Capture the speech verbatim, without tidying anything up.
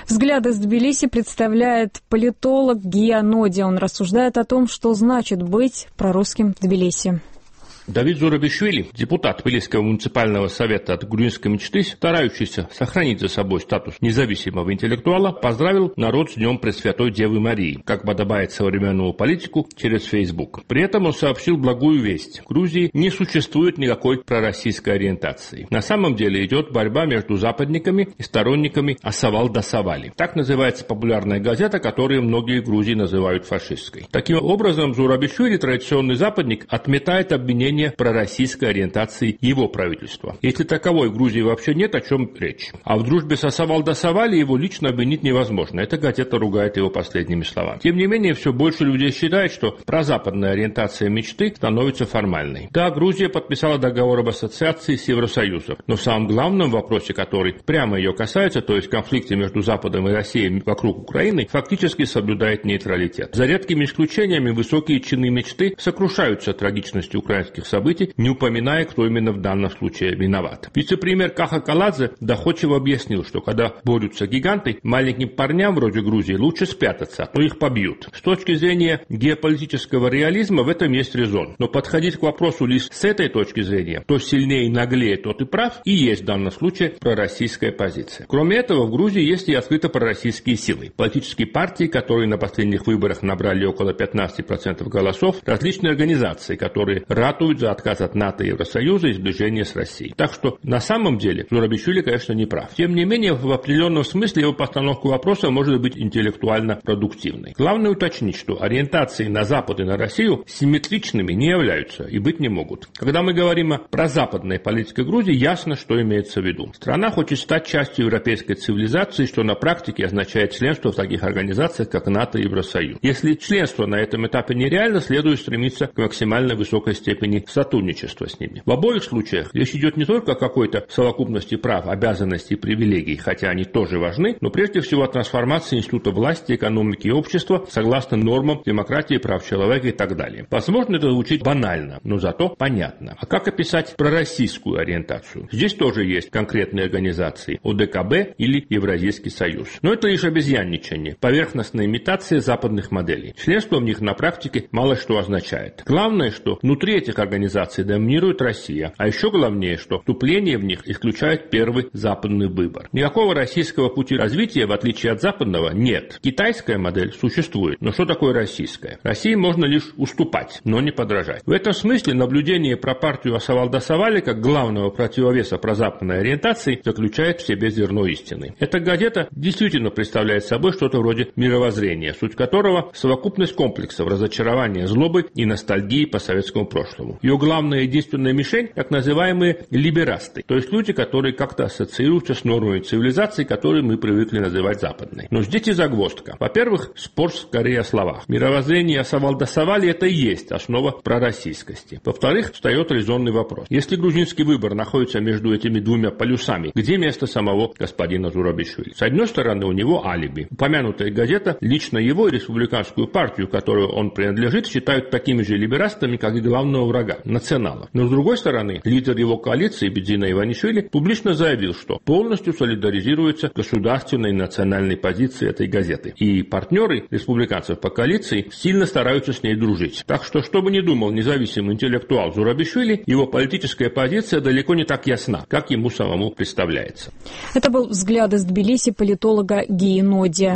Взгляд из Тбилиси представляет политолог Гия Ноди. Он рассуждает о том, что значит быть прорусским в Тбилиси. Давид Зурабишвили, депутат Тбилисского муниципального совета от грузинской мечты, старающийся сохранить за собой статус независимого интеллектуала, поздравил народ с Днем Пресвятой Девы Марии, как подобает современному политику, через Facebook. При этом он сообщил благую весть. В Грузии не существует никакой пророссийской ориентации. На самом деле идет борьба между западниками и сторонниками Асавал-Дасавали. Так называется популярная газета, которую многие в Грузии называют фашистской. Таким образом, Зурабишвили, традиционный западник, отметает обвинение пророссийской ориентации его правительства. Если таковой в Грузии вообще нет, о чем речь. А в дружбе с Асавал-Дасавали его лично обвинить невозможно. Эта газета ругает его последними словами. Тем не менее, все больше людей считают, что прозападная ориентация мечты становится формальной. Да, Грузия подписала договор об ассоциации с Евросоюзом, но в самом главном вопросе, который прямо ее касается, то есть конфликте между Западом и Россией вокруг Украины, фактически соблюдает нейтралитет. За редкими исключениями высокие чины мечты сокрушаются трагичностью украинских событий, не упоминая, кто именно в данном случае виноват. Вице-премьер Каха Каладзе доходчиво объяснил, что когда борются гиганты, маленьким парням вроде Грузии лучше спрятаться, но их побьют. С точки зрения геополитического реализма в этом есть резон. Но подходить к вопросу лишь с этой точки зрения, кто сильнее и наглее, тот и прав, и есть в данном случае пророссийская позиция. Кроме этого, в Грузии есть и открыто пророссийские силы. Политические партии, которые на последних выборах набрали около пятнадцать процентов голосов, различные организации, которые ратуют за отказ от НАТО и Евросоюза и сближение с Россией. Так что на самом деле Зурабишвили, конечно, не прав. Тем не менее, в определенном смысле его постановка вопроса может быть интеллектуально продуктивной. Главное уточнить, что ориентации на Запад и на Россию симметричными не являются и быть не могут. Когда мы говорим о прозападной политике Грузии, ясно, что имеется в виду. Страна хочет стать частью европейской цивилизации, что на практике означает членство в таких организациях, как НАТО и Евросоюз. Если членство на этом этапе нереально, следует стремиться к максимально высокой степени сотрудничества с ними. В обоих случаях речь идет не только о какой-то совокупности прав, обязанностей и привилегий, хотя они тоже важны, но прежде всего о трансформации института власти, экономики и общества согласно нормам демократии, прав человека и так далее. Возможно, это звучит банально, но зато понятно. А как описать пророссийскую ориентацию? Здесь тоже есть конкретные организации о дэ ка бэ или Евразийский союз. Но это лишь обезьянничание, поверхностная имитация западных моделей. Членство в них на практике мало что означает. Главное, что внутри этих организаций доминирует Россия, а еще главнее, что вступление в них исключает первый западный выбор. Никакого российского пути развития, в отличие от западного, нет. Китайская модель существует, но что такое российская? России можно лишь уступать, но не подражать. В этом смысле наблюдение про партию Асавал-Дасавали как главного противовеса прозападной ориентации заключает в себе зерно истины. Эта газета действительно представляет собой что-то вроде мировоззрения, суть которого – совокупность комплексов разочарования, злобы и ностальгии по советскому прошлому. Ее главная и единственная мишень – так называемые либерасты, то есть люди, которые как-то ассоциируются с нормами цивилизации, которые мы привыкли называть западной. Но здесь и загвоздка. Во-первых, спор скорее о словах. Мировоззрение Асавал-Дасавали – это и есть основа пророссийскости. Во-вторых, встает резонный вопрос. Если грузинский выбор находится между этими двумя полюсами, где место самого господина Зурабишвили? С одной стороны, у него алиби. Упомянутая газета лично его и республиканскую партию, которую он принадлежит, считают такими же либерастами, как и главного врага – национала. Но с другой стороны, лидер его коалиции Бедзина Иванишвили публично заявил, что полностью солидаризируется государственной и национальной позицией этой газеты. И партнеры республиканцев по коалиции сильно стараются с ней дружить. Так что, что бы ни думал независимый интеллектуал Зурабишвили, его политическая позиция далеко не так ясна, как ему самому представляется. Это был взгляд из Тбилиси политолога Гии Ноди.